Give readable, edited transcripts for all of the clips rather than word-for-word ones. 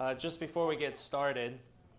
just before we get started,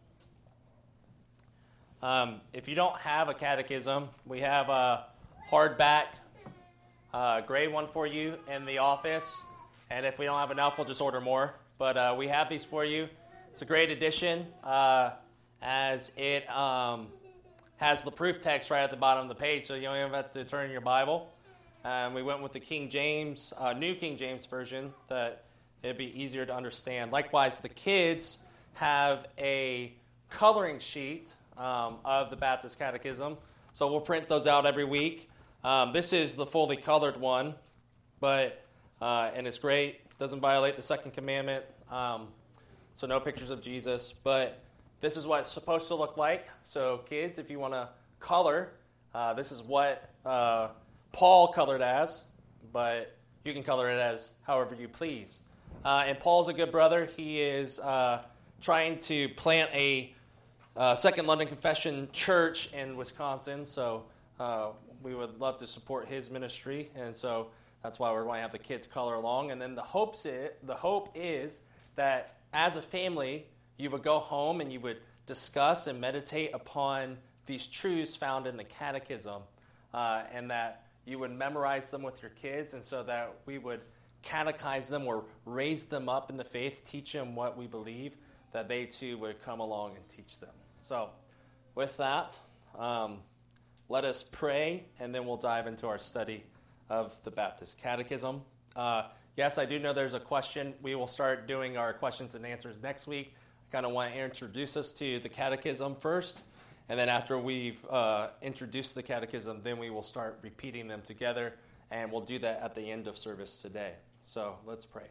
if you don't have a catechism, we have a hardback gray one for you in the office. And if we don't have enough, we'll just order more. But we have these for you. It's a great addition as it has the proof text right at the bottom of the page, so you don't even have to turn in your Bible. We went with the King James, New King James version, that it'd be easier to understand. Likewise, the kids have a coloring sheet of the Baptist Catechism, so we'll print those out every week. This is the fully colored one, and it's great. Doesn't violate the second commandment, so no pictures of Jesus. But this is what it's supposed to look like. So kids, if you want to color, this is what Paul colored as, but you can color it as however you please. And Paul's a good brother. He is trying to plant a Second London Confession church in Wisconsin, so we would love to support his ministry, and so that's why we're going to have the kids color along. And then the hope is that as a family, you would go home and you would discuss and meditate upon these truths found in the catechism, and that you would memorize them with your kids, and so that we would catechize them or raise them up in the faith, teach them what we believe, that they too would come along and teach them. So with that, let us pray, and then we'll dive into our study of the Baptist Catechism. Yes, I do know there's a question. We will start doing our questions and answers next week. I kind of want to introduce us to the Catechism first, and then after we've introduced the Catechism, then we will start repeating them together, and we'll do that at the end of service today. So let's pray.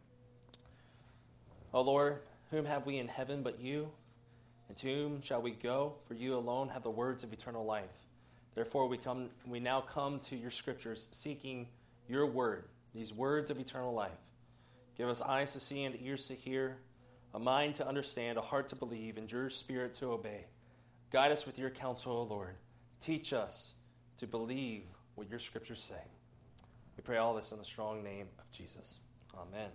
O Lord, whom have we in heaven but you? And to whom shall we go? For you alone have the words of eternal life. Therefore we now come to your scriptures, seeking your word, these words of eternal life. Give us eyes to see and ears to hear, a mind to understand, a heart to believe, and your spirit to obey. Guide us with your counsel, O Lord. Teach us to believe what your scriptures say. We pray all this in the strong name of Jesus. Amen.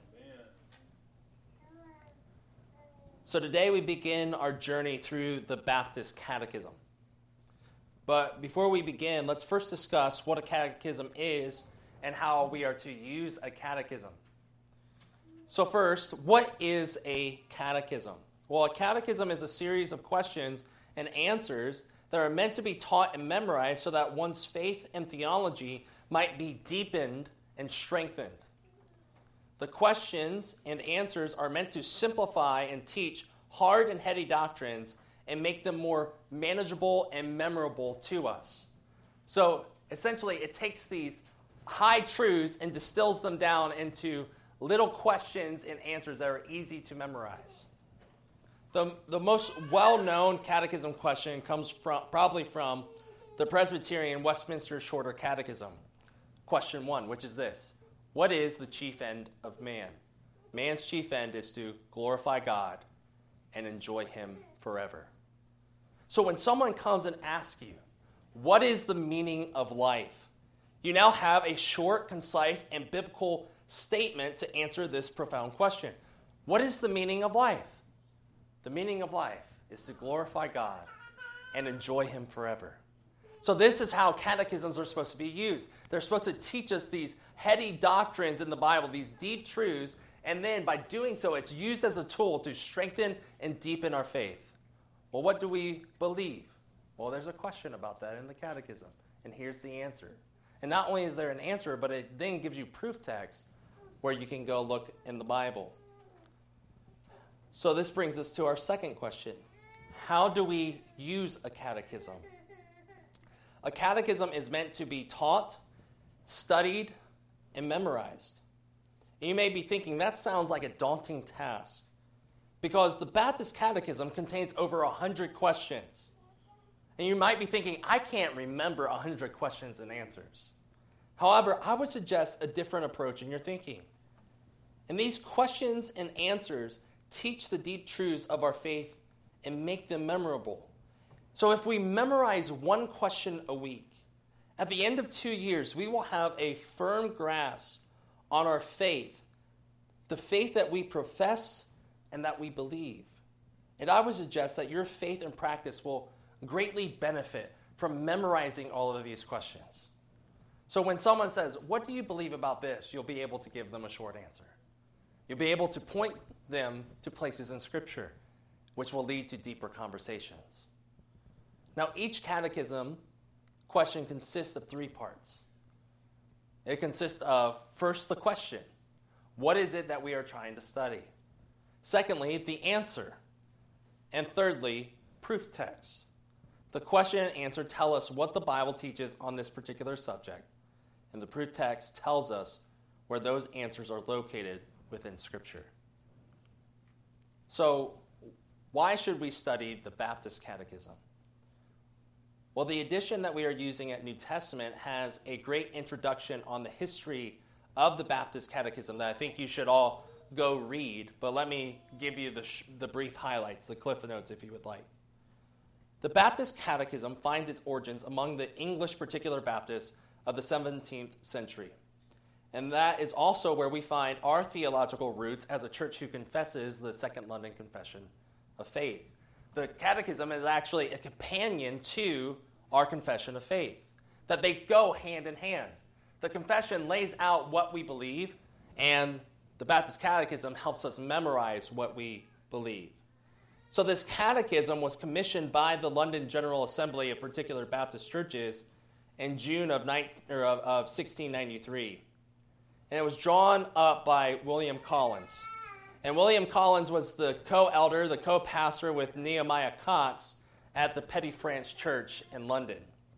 So today we begin our journey through the Baptist Catechism. But before we begin, let's first discuss what a catechism is and how we are to use a catechism. So first, what is a catechism? Well, a catechism is a series of questions and answers that are meant to be taught and memorized so that one's faith and theology might be deepened and strengthened. The questions and answers are meant to simplify and teach hard and heady doctrines and make them more manageable and memorable to us. So essentially, it takes these high truths and distills them down into little questions and answers that are easy to memorize. The most well-known catechism question comes probably from the Presbyterian Westminster Shorter Catechism. Question 1, which is this: what is the chief end of man? Man's chief end is to glorify God and enjoy him forever. So when someone comes and asks you, what is the meaning of life? You now have a short, concise, and biblical statement to answer this profound question. What is the meaning of life? The meaning of life is to glorify God and enjoy him forever. So this is how catechisms are supposed to be used. They're supposed to teach us these heady doctrines in the Bible, these deep truths, and then by doing so, it's used as a tool to strengthen and deepen our faith. Well, what do we believe? Well, there's a question about that in the catechism, and here's the answer. And not only is there an answer, but it then gives you proof text where you can go look in the Bible. So this brings us to our second question. How do we use a catechism? A catechism is meant to be taught, studied, and memorized. And you may be thinking, that sounds like a daunting task, because the Baptist Catechism contains over 100 questions. And you might be thinking, I can't remember 100 questions and answers. However, I would suggest a different approach in your thinking. And these questions and answers teach the deep truths of our faith and make them memorable. So if we memorize one question a week, at the end of 2 years, we will have a firm grasp on our faith, the faith that we profess, and that we believe. And I would suggest that your faith and practice will greatly benefit from memorizing all of these questions. So when someone says, "What do you believe about this?" you'll be able to give them a short answer. You'll be able to point them to places in Scripture, which will lead to deeper conversations. Now, each catechism question consists of 3 parts. It consists of, first, the question. What is it that we are trying to study? Secondly, the answer. And thirdly, proof text. The question and answer tell us what the Bible teaches on this particular subject, and the proof text tells us where those answers are located within Scripture. So, why should we study the Baptist Catechism? Well, the edition that we are using at New Testament has a great introduction on the history of the Baptist Catechism that I think you should all go read, but let me give you the brief highlights, the cliff notes if you would like. The Baptist Catechism finds its origins among the English particular Baptists of the 17th century. And that is also where we find our theological roots as a church who confesses the Second London Confession of Faith. The Catechism is actually a companion to our confession of faith, that they go hand in hand. The confession lays out what we believe, and the Baptist Catechism helps us memorize what we believe. So this catechism was commissioned by the London General Assembly of particular Baptist churches in June of 1693. And it was drawn up by William Collins. And William Collins was the co-elder, the co-pastor with Nehemiah Cox at the Petty France Church in London.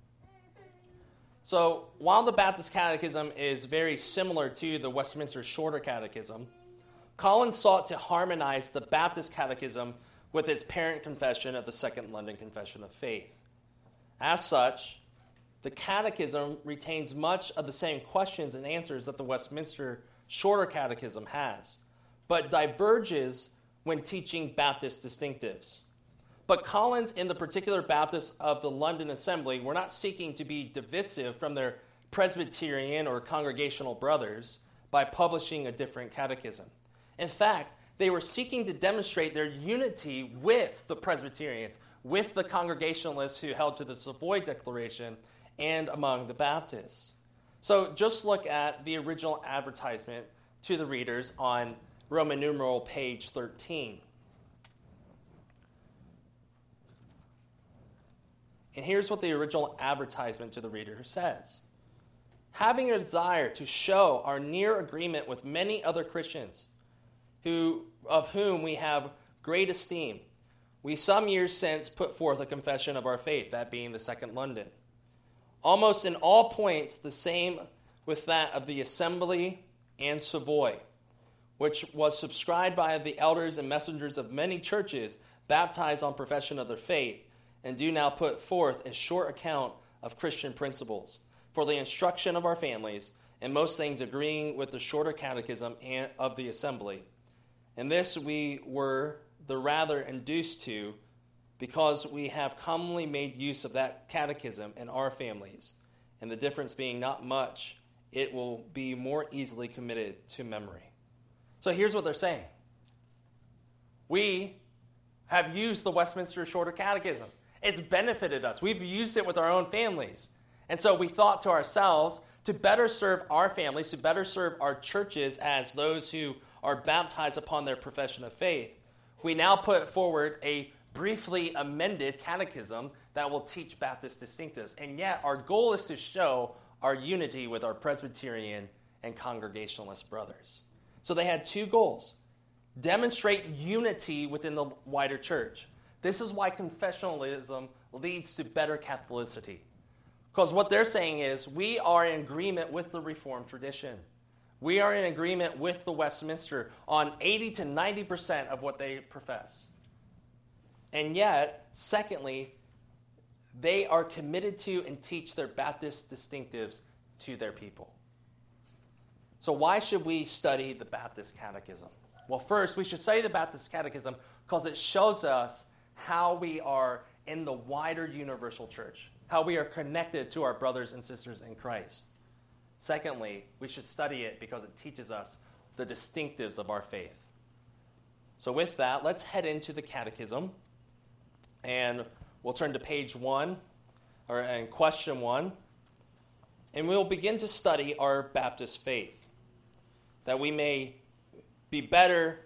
So while the Baptist Catechism is very similar to the Westminster Shorter Catechism, Collins sought to harmonize the Baptist Catechism with its parent confession of the Second London Confession of Faith. As such, the Catechism retains much of the same questions and answers that the Westminster Shorter Catechism has, but diverges when teaching Baptist distinctives. But Collins and the particular Baptists of the London Assembly were not seeking to be divisive from their Presbyterian or Congregational brothers by publishing a different catechism. In fact, they were seeking to demonstrate their unity with the Presbyterians, with the Congregationalists who held to the Savoy Declaration, and among the Baptists. So just look at the original advertisement to the readers on Roman numeral page 13. And here's what the original advertisement to the reader says. Having a desire to show our near agreement with many other Christians, of whom we have great esteem, we some years since put forth a confession of our faith, that being the Second London. Almost in all points the same with that of the Assembly and Savoy, which was subscribed by the elders and messengers of many churches baptized on profession of their faith, and do now put forth a short account of Christian principles for the instruction of our families, in most things agreeing with the shorter catechism and of the assembly. And this we were the rather induced to, because we have commonly made use of that catechism in our families, and the difference being not much, it will be more easily committed to memory. So here's what they're saying. We have used the Westminster Shorter Catechism. It's benefited us. We've used it with our own families. And so we thought to ourselves, to better serve our families, to better serve our churches as those who are baptized upon their profession of faith, we now put forward a briefly amended catechism that will teach Baptist distinctives. And yet our goal is to show our unity with our Presbyterian and Congregationalist brothers. So they had 2 goals. Demonstrate unity within the wider church. This is why confessionalism leads to better Catholicity. Because what they're saying is we are in agreement with the Reformed tradition. We are in agreement with the Westminster on 80 to 90% of what they profess. And yet, secondly, they are committed to and teach their Baptist distinctives to their people. So why should we study the Baptist Catechism? Well, first, we should study the Baptist Catechism because it shows us how we are in the wider universal church, how we are connected to our brothers and sisters in Christ. Secondly, we should study it because it teaches us the distinctives of our faith. So with that, let's head into the catechism. And we'll turn to page 1, and question 1. And we'll begin to study our Baptist faith, that we may be better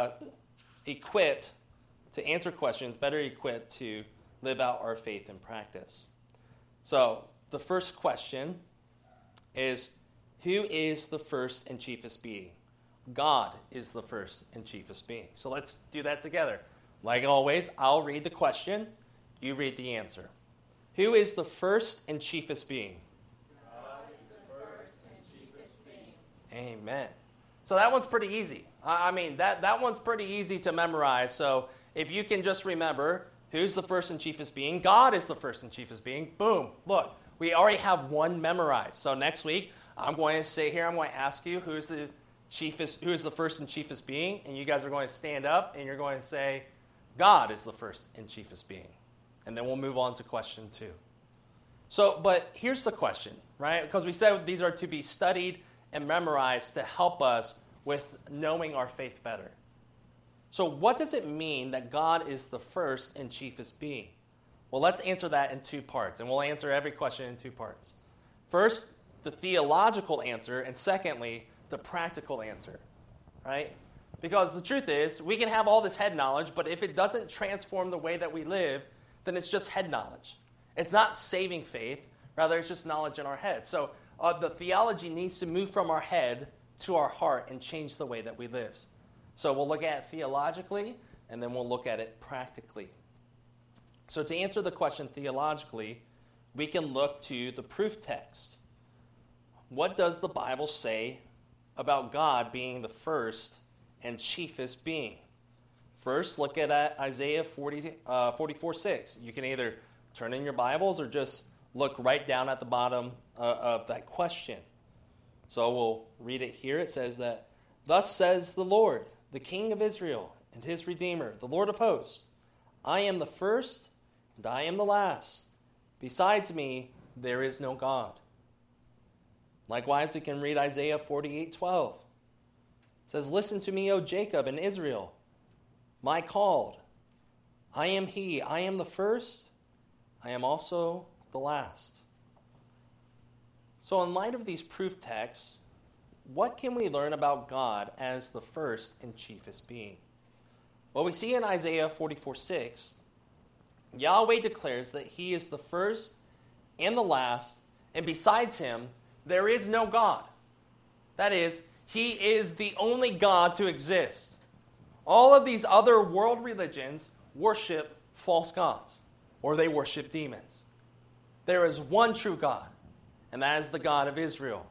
equipped to answer questions, better equipped to live out our faith in practice. So the first question is, who is the first and chiefest being? God is the first and chiefest being. So let's do that together. Like always, I'll read the question, you read the answer. Who is the first and chiefest being? God is the first and chiefest being. Amen. So that one's pretty easy. That one's pretty easy to memorize. So if you can just remember, who's the first and chiefest being? God is the first and chiefest being. Boom. Look, we already have one memorized. So next week, I'm going to sit here, I'm going to ask you who is the first and chiefest being, and you guys are going to stand up, and you're going to say, God is the first and chiefest being. And then we'll move on to question 2. So, but here's the question, right? Because we said these are to be studied and memorized to help us with knowing our faith better. So what does it mean that God is the first and chiefest being? Well, let's answer that in 2 parts, and we'll answer every question in 2 parts. First, the theological answer, and secondly, the practical answer, right? Because the truth is, we can have all this head knowledge, but if it doesn't transform the way that we live, then it's just head knowledge. It's not saving faith, rather it's just knowledge in our head. So the theology needs to move from our head to our heart and change the way that we live. So we'll look at it theologically, and then we'll look at it practically. So to answer the question theologically, we can look to the proof text. What does the Bible say about God being the first and chiefest being? First, look at Isaiah 44:6. You can either turn in your Bibles or just look right down at the bottom of that question. So we'll read it here. It says that, "Thus says the Lord, the King of Israel and his Redeemer, the Lord of hosts, I am the first and I am the last. Besides me, there is no God." Likewise, we can read Isaiah 48:12. It says, "Listen to me, O Jacob and Israel, my called. I am he, I am the first, I am also the last." So in light of these proof texts, what can we learn about God as the first and chiefest being? Well, we see in Isaiah 44:6, Yahweh declares that he is the first and the last, and besides him, there is no God. That is, he is the only God to exist. All of these other world religions worship false gods, or they worship demons. There is one true God, and that is the God of Israel.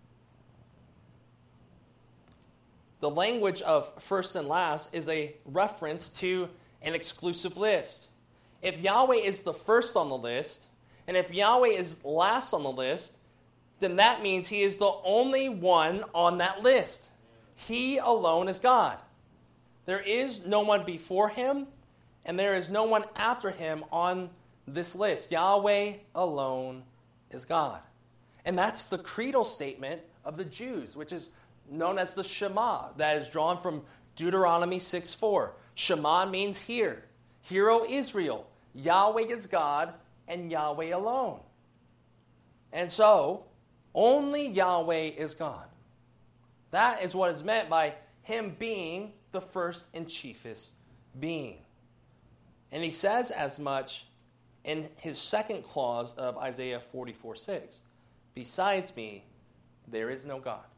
The language of first and last is a reference to an exclusive list. If Yahweh is the first on the list, and if Yahweh is last on the list, then that means he is the only one on that list. He alone is God. There is no one before him, and there is no one after him on this list. Yahweh alone is God. And that's the creedal statement of the Jews, which is known as the Shema, that is drawn from Deuteronomy 6:4. Shema means hear. Hear, O Israel, Yahweh is God, and Yahweh alone. And so, only Yahweh is God. That is what is meant by him being the first and chiefest being. And he says as much in his second clause of Isaiah 44:6. Besides me, there is no God.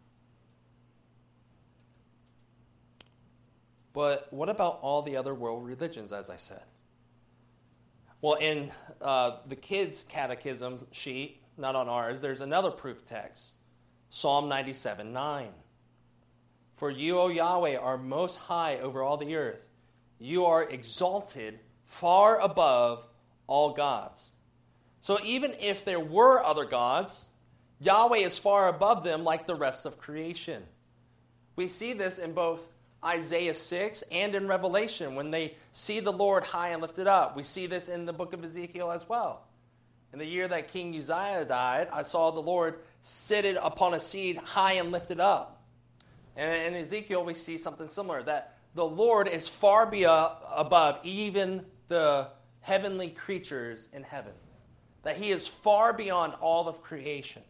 But what about all the other world religions, as I said? Well, in the kids' catechism sheet, not on ours, there's another proof text, Psalm 97:9. "For you, O Yahweh, are most high over all the earth. You are exalted far above all gods." So even if there were other gods, Yahweh is far above them like the rest of creation. We see this in both Isaiah 6 and in Revelation when they see the Lord high and lifted up. We see this in the book of Ezekiel as well. In the year that King Uzziah died, I saw the Lord seated upon a seat high and lifted up. And in Ezekiel, we see something similar, that the Lord is far above even the heavenly creatures in heaven. That he is far beyond all of creation.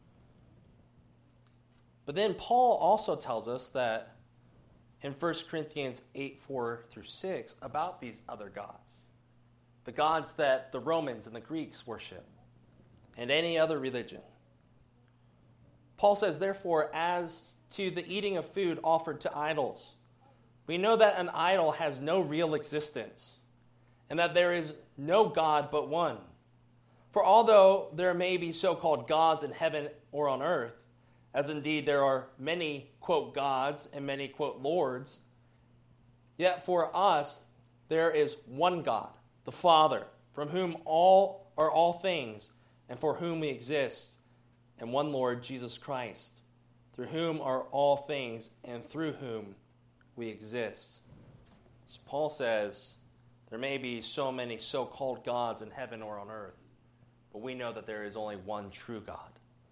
But then Paul also tells us that in 1 Corinthians 8:4-6 about these other gods. The gods that the Romans and the Greeks worship, and any other religion. Paul says, therefore, as to the eating of food offered to idols, we know that an idol has no real existence, and that there is no God but one. For although there may be so-called gods in heaven or on earth, as indeed there are many, quote, gods and many, quote, lords, yet for us there is one God, the Father, from whom all are all things, and for whom we exist, and one Lord, Jesus Christ, through whom are all things, and through whom we exist. So Paul says, there may be so many so-called gods in heaven or on earth, but we know that there is only one true God.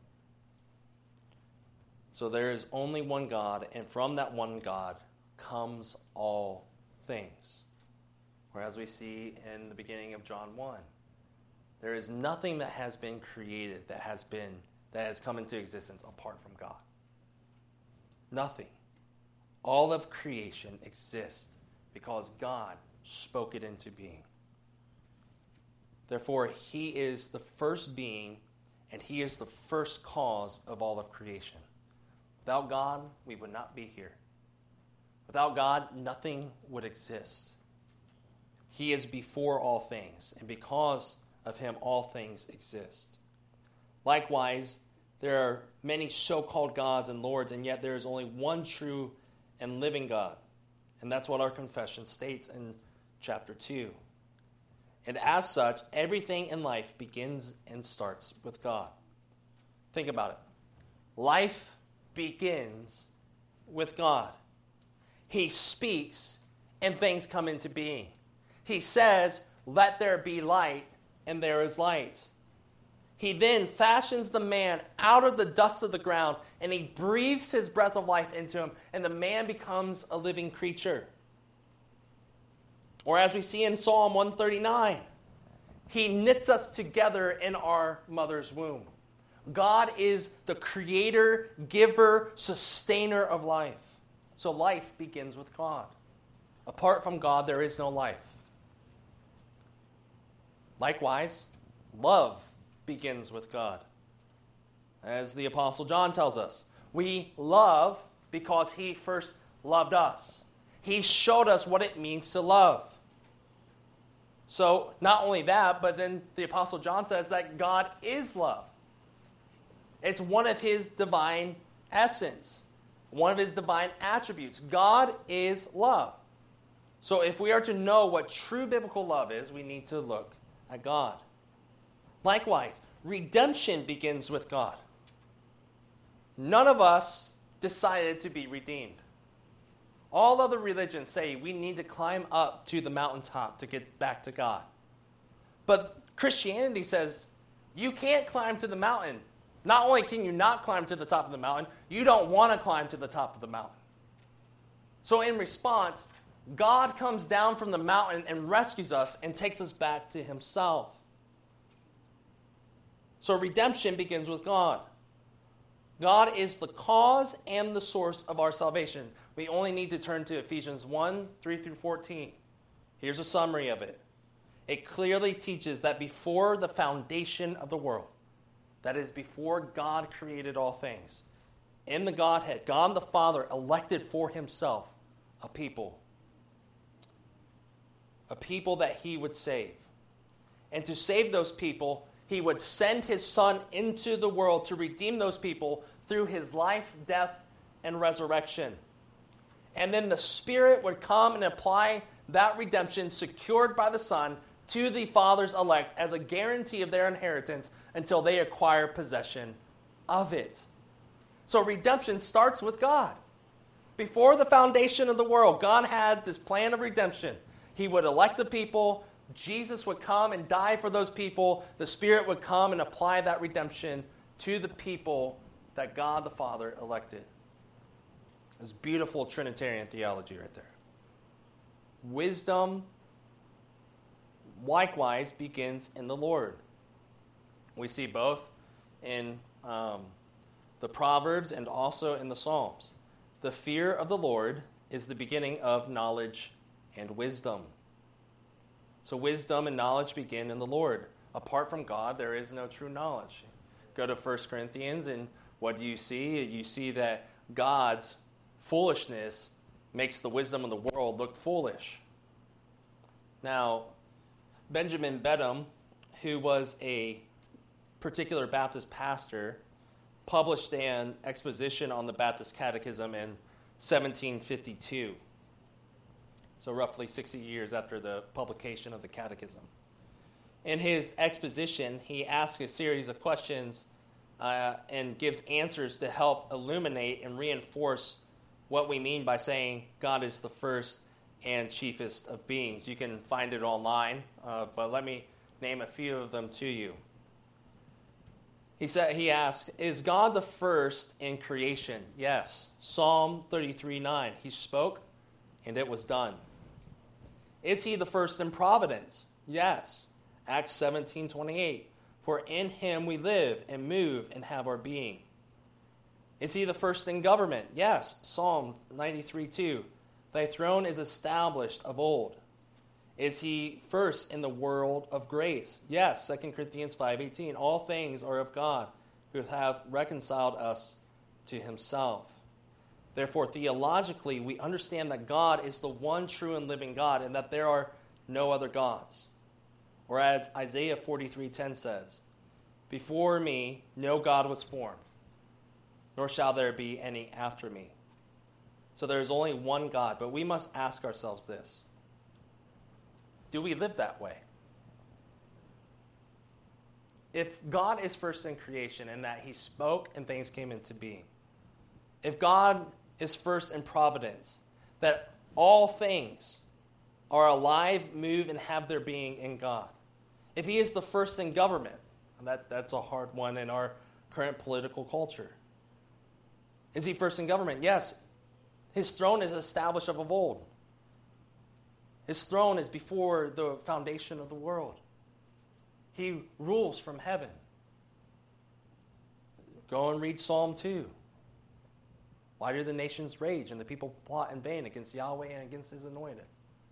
So there is only one God, and from that one God comes all things. Or as we see in the beginning of John 1, there is nothing that has been created that has come into existence apart from God. Nothing. All of creation exists because God spoke it into being. Therefore, he is the first being, and he is the first cause of all of creation. Without God, we would not be here. Without God, nothing would exist. He is before all things, and because of him, all things exist. Likewise, there are many so-called gods and lords, and yet there is only one true and living God. And that's what our confession states in chapter 2. And as such, everything in life begins and starts with God. Think about it. Life begins with God. He speaks, and things come into being. He says, "Let there be light," and there is light. He then fashions the man out of the dust of the ground, and he breathes his breath of life into him, and the man becomes a living creature. Or as we see in Psalm 139, he knits us together in our mother's womb. God is the creator, giver, sustainer of life. So life begins with God. Apart from God, there is no life. Likewise, love begins with God. As the Apostle John tells us, we love because he first loved us. He showed us what it means to love. So, not only that, but then the Apostle John says that God is love. It's one of his divine essence, one of his divine attributes. God is love. So if we are to know what true biblical love is, we need to look at God. Likewise, redemption begins with God. None of us decided to be redeemed. All other religions say we need to climb up to the mountaintop to get back to God. But Christianity says you can't climb to the mountain. Not only can you not climb to the top of the mountain, you don't want to climb to the top of the mountain. So in response, God comes down from the mountain and rescues us and takes us back to himself. So redemption begins with God. God is the cause and the source of our salvation. We only need to turn to Ephesians 1, 3-14. Here's a summary of it. It clearly teaches that before the foundation of the world, that is, before God created all things, in the Godhead, God the Father elected for himself a people that he would save. And to save those people, he would send his Son into the world to redeem those people through his life, death, and resurrection. And then the Spirit would come and apply that redemption secured by the Son to the Father's elect as a guarantee of their inheritance until they acquire possession of it. So redemption starts with God. Before the foundation of the world, God had this plan of redemption. He would elect a people. Jesus would come and die for those people. The Spirit would come and apply that redemption to the people that God the Father elected. It's beautiful Trinitarian theology right there. Wisdom likewise begins in the Lord. We see both in the Proverbs and also in the Psalms. The fear of the Lord is the beginning of knowledge and wisdom. So wisdom and knowledge begin in the Lord. Apart from God, there is no true knowledge. Go to 1 Corinthians, and what do you see? You see that God's foolishness makes the wisdom of the world look foolish. Now, Benjamin Beddome, who was a particular Baptist pastor, published an exposition on the Baptist Catechism in 1752. So roughly 60 years after the publication of the Catechism. In his exposition, he asks a series of questions and gives answers to help illuminate and reinforce what we mean by saying God is the first and chiefest of beings. You can find it online, but let me name a few of them to you. He asked, is God the first in creation? Yes. Psalm 33:9. He spoke, and it was done. Is he the first in providence? Yes. Acts 17:28. For in him we live and move and have our being. Is he the first in government? Yes. Psalm 93:2. Thy throne is established of old. Is he first in the world of grace? Yes. 2 Corinthians 5:18. All things are of God, who hath reconciled us to himself. Therefore, theologically, we understand that God is the one true and living God, and that there are no other gods. Or as Isaiah 43:10 says, before me no God was formed, nor shall there be any after me. So there is only one God, but we must ask ourselves this. Do we live that way? If God is first in creation and that he spoke and things came into being, if God is first in providence, that all things are alive, move, and have their being in God, if he is the first in government, and that's a hard one in our current political culture. Is he first in government? Yes. His throne is established of old. His throne is before the foundation of the world. He rules from heaven. Go and read Psalm 2. Why do the nations rage and the people plot in vain against Yahweh and against his anointed?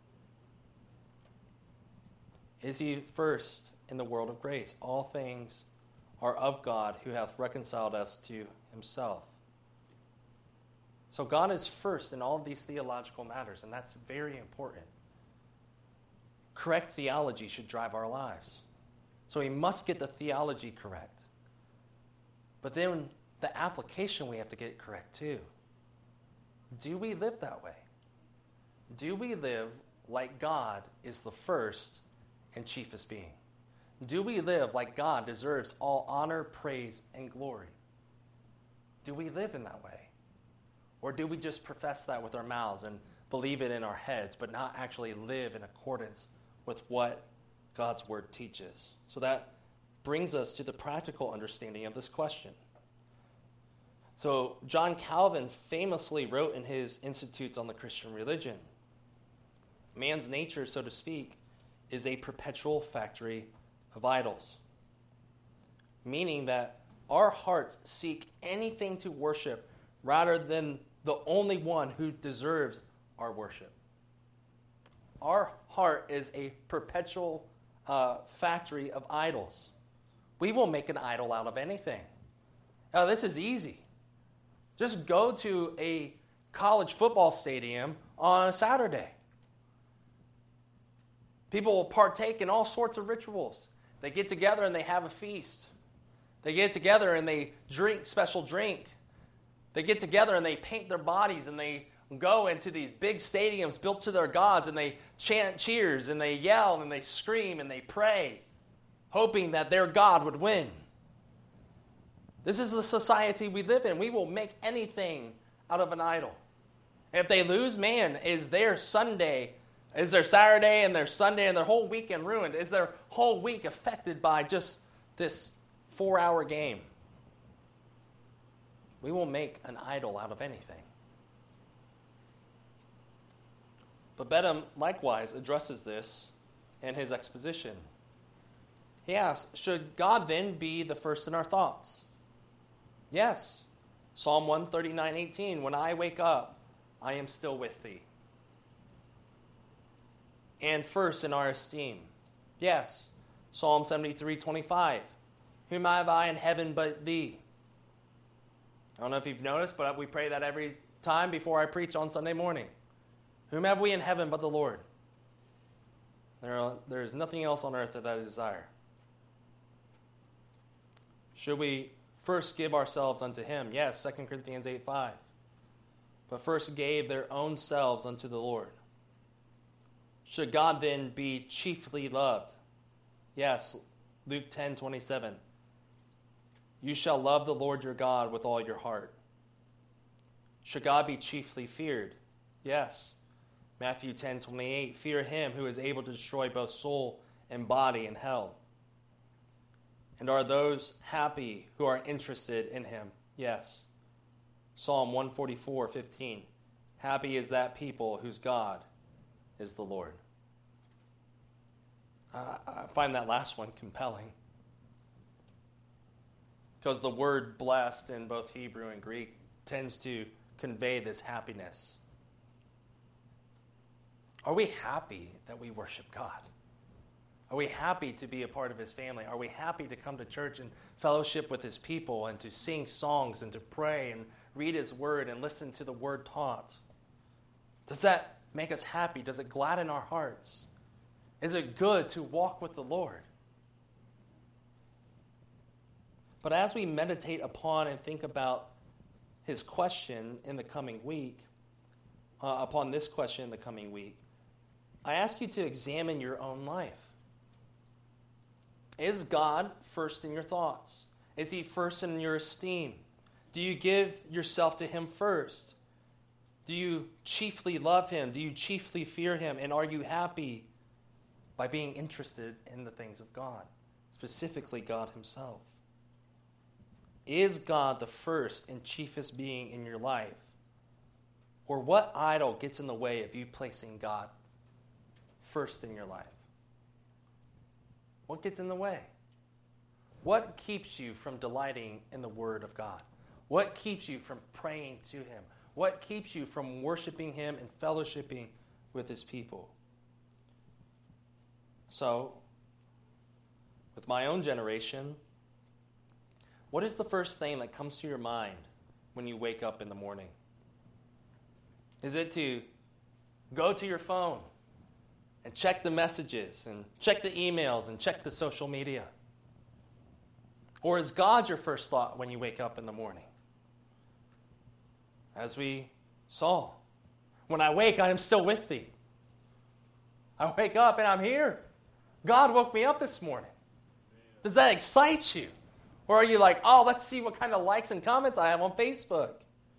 Is he first in the world of grace? All things are of God, who hath reconciled us to himself. So God is first in all of these theological matters, and that's very important. Correct theology should drive our lives. So we must get the theology correct. But then the application we have to get correct too. Do we live that way? Do we live like God is the first and chiefest being? Do we live like God deserves all honor, praise, and glory? Do we live in that way? Or do we just profess that with our mouths and believe it in our heads, but not actually live in accordance with what God's word teaches? So that brings us to the practical understanding of this question. So John Calvin famously wrote in his Institutes on the Christian Religion, man's nature, so to speak, is a perpetual factory of idols. Meaning that our hearts seek anything to worship rather than the only one who deserves our worship. Our heart is a perpetual factory of idols. We will make an idol out of anything. Now, this is easy. Just go to a college football stadium on a Saturday. People will partake in all sorts of rituals. They get together and they have a feast. They get together and they drink special drink. They get together and they paint their bodies and they go into these big stadiums built to their gods and they chant cheers and they yell and they scream and they pray, hoping that their God would win. This is the society we live in. We will make anything out of an idol. And if they lose, man, is their Sunday, is their Saturday and their Sunday and their whole weekend ruined? Is their whole week affected by just this 4-hour game? We will make an idol out of anything. But Bedham likewise addresses this in his exposition. He asks, should God then be the first in our thoughts? Yes. Psalm 139:18, when I wake up, I am still with thee. And first in our esteem. Yes. Psalm 73:25, whom have I in heaven but thee? I don't know if you've noticed, but we pray that every time before I preach on Sunday morning. Whom have we in heaven but the Lord? There is nothing else on earth that I desire. Should we first give ourselves unto him? Yes, 2 Corinthians 8:5. But first gave their own selves unto the Lord. Should God then be chiefly loved? Yes, Luke 10:27. You shall love the Lord your God with all your heart. Should God be chiefly feared? Yes. Matthew 10:28. Fear him who is able to destroy both soul and body in hell. And are those happy who are interested in him? Yes. Psalm 144:15. Happy is that people whose God is the Lord. I find that last one compelling. Because the word blessed in both Hebrew and Greek tends to convey this happiness. Are we happy that we worship God? Are we happy to be a part of his family? Are we happy to come to church and fellowship with his people and to sing songs and to pray and read his word and listen to the word taught? Does that make us happy? Does it gladden our hearts? Is it good to walk with the Lord? But as we meditate upon and think about his question in the coming week, upon this question in the coming week, I ask you to examine your own life. Is God first in your thoughts? Is he first in your esteem? Do you give yourself to him first? Do you chiefly love him? Do you chiefly fear him? And are you happy by being interested in the things of God, specifically God himself? Is God the first and chiefest being in your life? Or what idol gets in the way of you placing God first in your life? What gets in the way? What keeps you from delighting in the Word of God? What keeps you from praying to him? What keeps you from worshiping him and fellowshipping with his people? So, with my own generation, what is the first thing that comes to your mind when you wake up in the morning? Is it to go to your phone and check the messages and check the emails and check the social media? Or is God your first thought when you wake up in the morning? As we saw, when I wake, I am still with thee. I wake up and I'm here. God woke me up this morning. Does that excite you? Or are you like, oh, let's see what kind of likes and comments I have on Facebook?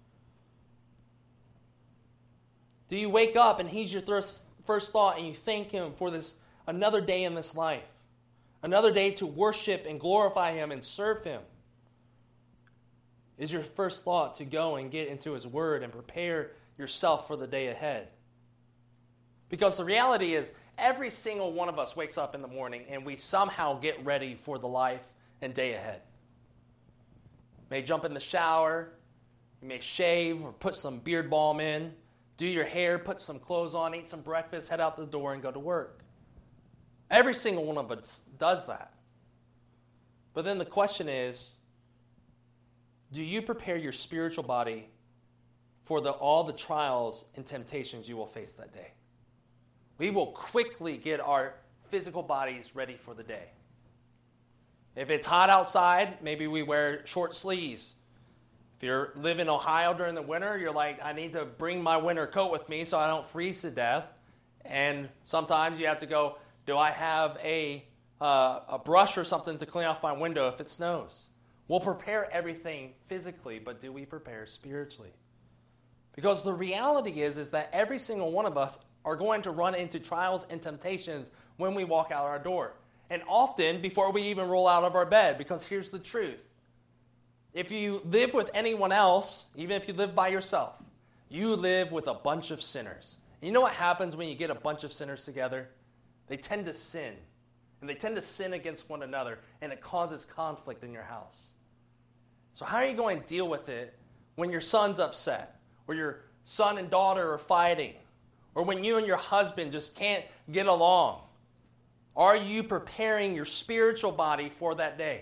Do you wake up and he's your first thought and you thank him for this another day in this life? Another day to worship and glorify him and serve him? Is your first thought to go and get into his word and prepare yourself for the day ahead? Because the reality is, every single one of us wakes up in the morning and we somehow get ready for the life and day ahead. You may jump in the shower, you may shave or put some beard balm in, do your hair, put some clothes on, eat some breakfast, head out the door and go to work. Every single one of us does that. But then the question is, do you prepare your spiritual body for all the trials and temptations you will face that day? We will quickly get our physical bodies ready for the day. If it's hot outside, maybe we wear short sleeves. If you live in Ohio during the winter, you're like, I need to bring my winter coat with me so I don't freeze to death. And sometimes you have to go, do I have a brush or something to clean off my window if it snows? We'll prepare everything physically, but do we prepare spiritually? Because the reality is that every single one of us are going to run into trials and temptations when we walk out our door. And often before we even roll out of our bed, because here's the truth. If you live with anyone else, even if you live by yourself, you live with a bunch of sinners. And you know what happens when you get a bunch of sinners together? They tend to sin. And they tend to sin against one another, and it causes conflict in your house. So how are you going to deal with it when your son's upset, or your son and daughter are fighting, or when you and your husband just can't get along? Are you preparing your spiritual body for that day?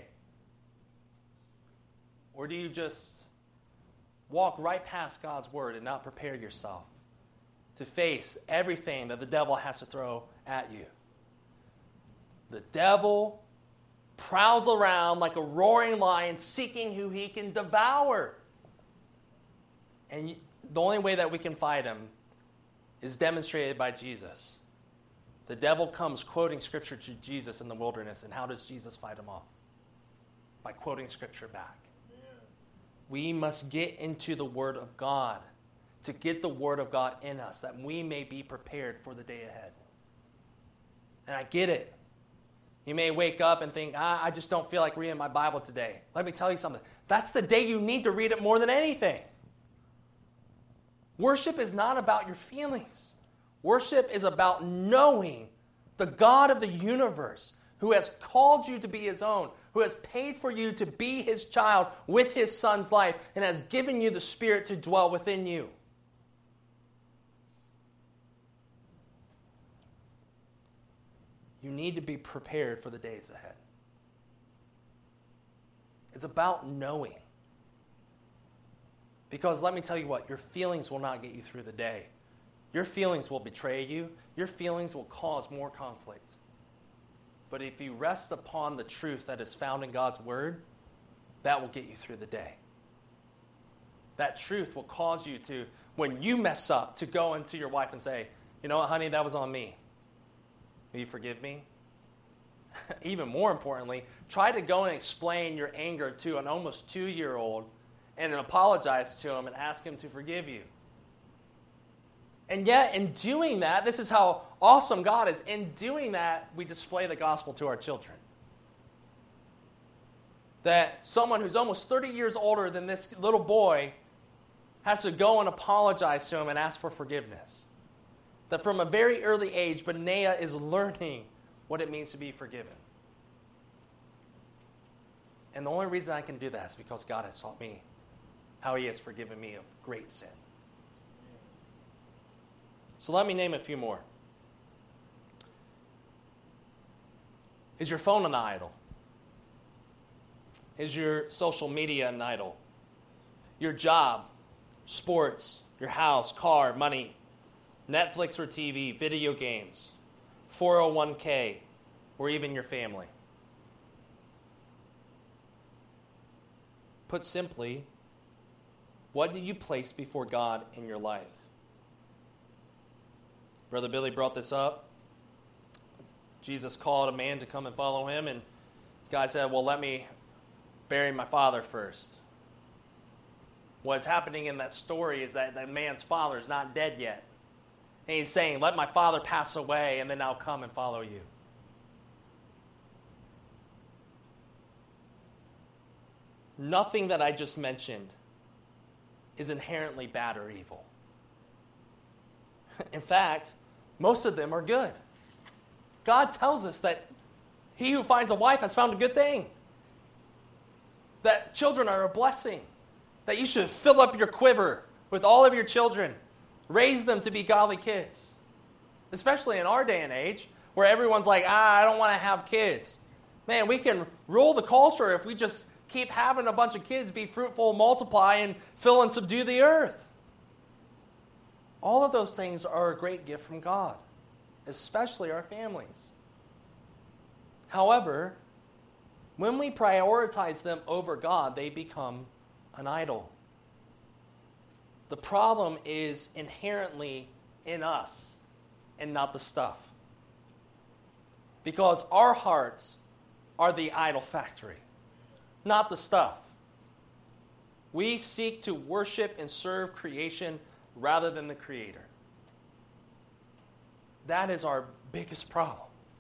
Or do you just walk right past God's word and not prepare yourself to face everything that the devil has to throw at you? The devil prowls around like a roaring lion seeking who he can devour. And the only way that we can fight him is demonstrated by Jesus. The devil comes quoting Scripture to Jesus in the wilderness, and how does Jesus fight him off? By quoting Scripture back. Yeah. We must get into the Word of God to get the Word of God in us, that we may be prepared for the day ahead. And I get it. You may wake up and think, I just don't feel like reading my Bible today. Let me tell you something. That's the day you need to read it more than anything. Worship is not about your feelings. Worship is about knowing the God of the universe who has called you to be his own, who has paid for you to be his child with his son's life, and has given you the Spirit to dwell within you. You need to be prepared for the days ahead. It's about knowing. Because let me tell you what, your feelings will not get you through the day. Your feelings will betray you. Your feelings will cause more conflict. But if you rest upon the truth that is found in God's Word, that will get you through the day. That truth will cause you to, when you mess up, to go into your wife and say, you know what, honey, that was on me. Will you forgive me? Even more importantly, try to go and explain your anger to an almost 2-year-old and apologize to him and ask him to forgive you. And yet, in doing that, this is how awesome God is. In doing that, we display the gospel to our children. That someone who's almost 30 years older than this little boy has to go and apologize to him and ask for forgiveness. That from a very early age, Benaiah is learning what it means to be forgiven. And the only reason I can do that is because God has taught me how he has forgiven me of great sin. So let me name a few more. Is your phone an idol? Is your social media an idol? Your job, sports, your house, car, money, Netflix or TV, video games, 401k, or even your family. Put simply, what do you place before God in your life? Brother Billy brought this up. Jesus called a man to come and follow him, and the guy said, well, let me bury my father first. What's happening in that story is that that man's father is not dead yet. And he's saying, let my father pass away, and then I'll come and follow you. Nothing that I just mentioned is inherently bad or evil. In fact, most of them are good. God tells us that he who finds a wife has found a good thing. That children are a blessing. That you should fill up your quiver with all of your children. Raise them to be godly kids. Especially in our day and age, where everyone's like, I don't want to have kids. Man, we can rule the culture if we just keep having a bunch of kids be fruitful, multiply, and fill and subdue the earth. All of those things are a great gift from God, especially our families. However, when we prioritize them over God, they become an idol. The problem is inherently in us and not the stuff. Because our hearts are the idol factory, not the stuff. We seek to worship and serve creation rather than the Creator. That is our biggest problem.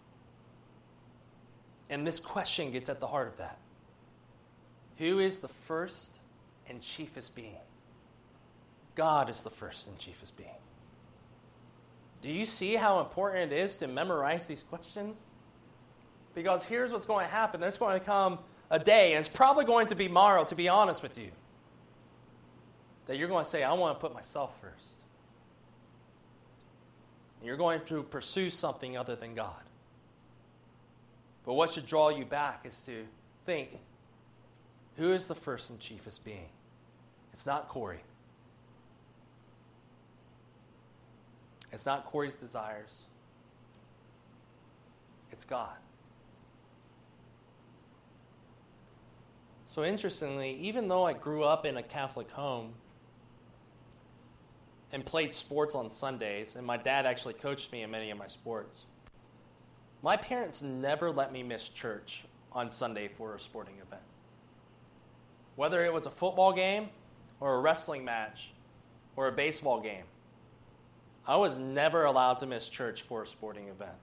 And this question gets at the heart of that. Who is the first and chiefest being? God is the first and chiefest being. Do you see how important it is to memorize these questions? Because here's what's going to happen. There's going to come a day, and it's probably going to be tomorrow, to be honest with you, that you're going to say, I want to put myself first. And you're going to pursue something other than God. But what should draw you back is to think, who is the first and chiefest being? It's not Corey. It's not Corey's desires. It's God. So interestingly, even though I grew up in a Catholic home and played sports on Sundays, and my dad actually coached me in many of my sports, my parents never let me miss church on Sunday for a sporting event. Whether it was a football game or a wrestling match or a baseball game, I was never allowed to miss church for a sporting event.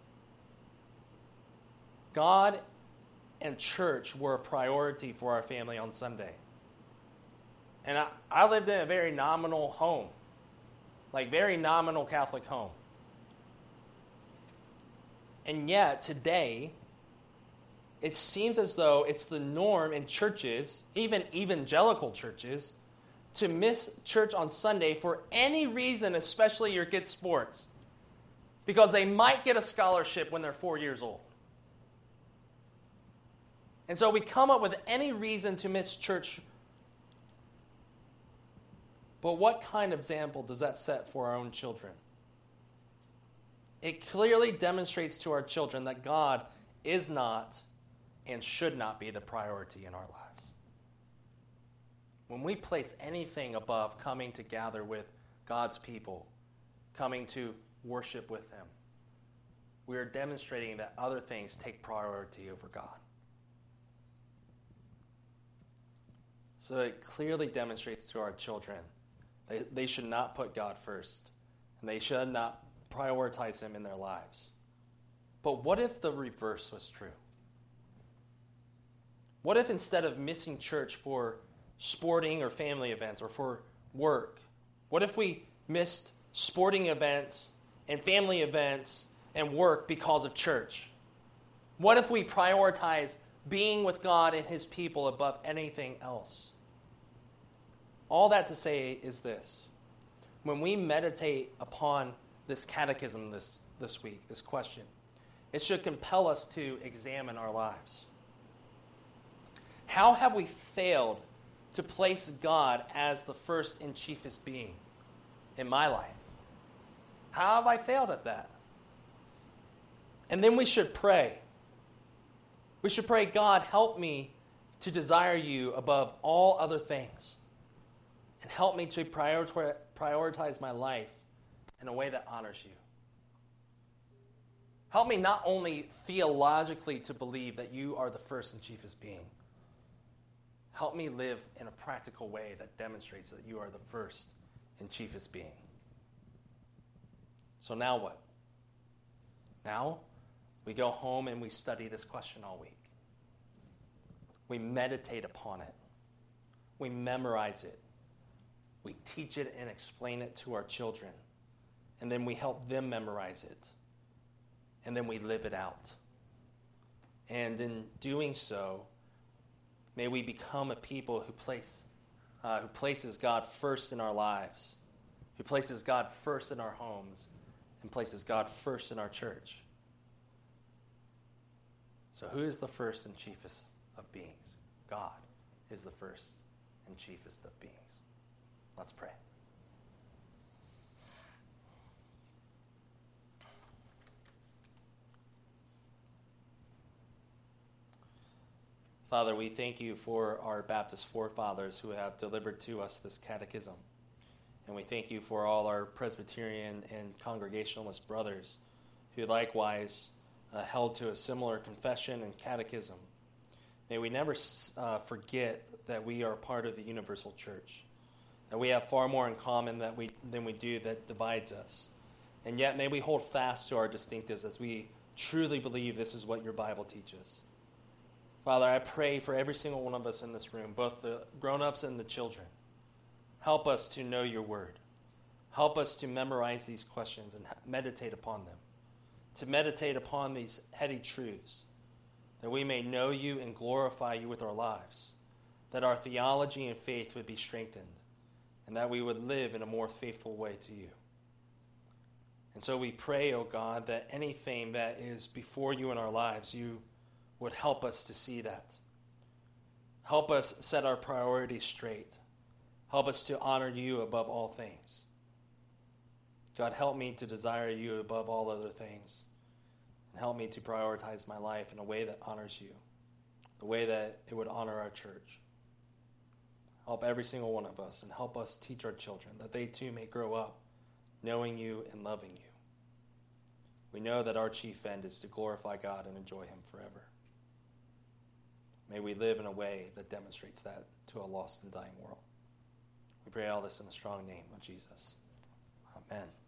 God and church were a priority for our family on Sunday. And I lived in a very nominal home, like very nominal Catholic home. And yet, today, it seems as though it's the norm in churches, even evangelical churches, to miss church on Sunday for any reason, especially your kids' sports, because they might get a scholarship when they're 4 years old. And so we come up with any reason to miss church. But what kind of example does that set for our own children? It clearly demonstrates to our children that God is not and should not be the priority in our lives. When we place anything above coming to gather with God's people, coming to worship with Him, we are demonstrating that other things take priority over God. So it clearly demonstrates to our children that they should not put God first, and they should not prioritize Him in their lives. But what if the reverse was true? What if instead of missing church for sporting or family events or for work, what if we missed sporting events and family events and work because of church? What if we prioritize being with God and His people above anything else? All that to say is this. When we meditate upon this catechism this week, this question, it should compel us to examine our lives. How have we failed to place God as the first and chiefest being in my life? How have I failed at that? And then we should pray. We should pray, God, help me to desire you above all other things. And help me to prioritize my life in a way that honors you. Help me not only theologically to believe that you are the first and chiefest being. Help me live in a practical way that demonstrates that you are the first and chiefest being. So now what? Now we go home and we study this question all week. We meditate upon it. We memorize it. We teach it and explain it to our children. And then we help them memorize it. And then we live it out. And in doing so, may we become a people who places God first in our lives, who places God first in our homes, and places God first in our church. So who is the first and chiefest of beings? God is the first and chiefest of beings. Let's pray. Father, we thank you for our Baptist forefathers who have delivered to us this catechism. And we thank you for all our Presbyterian and Congregationalist brothers who likewise held to a similar confession and catechism. May we never forget that we are part of the universal church, that we have far more in common than we do that divides us. And yet may we hold fast to our distinctives as we truly believe this is what your Bible teaches. Father, I pray for every single one of us in this room, both the grown-ups and the children. Help us to know your word. Help us to memorize these questions and meditate upon them, to meditate upon these heady truths, that we may know you and glorify you with our lives, that our theology and faith would be strengthened, and that we would live in a more faithful way to you. And so we pray, O God, that anything that is before you in our lives, you would help us to see that. Help us set our priorities straight. Help us to honor you above all things. God, help me to desire you above all other things. And help me to prioritize my life in a way that honors you, the way that it would honor our church. Help every single one of us, and help us teach our children that they too may grow up knowing you and loving you. We know that our chief end is to glorify God and enjoy him forever. May we live in a way that demonstrates that to a lost and dying world. We pray all this in the strong name of Jesus. Amen.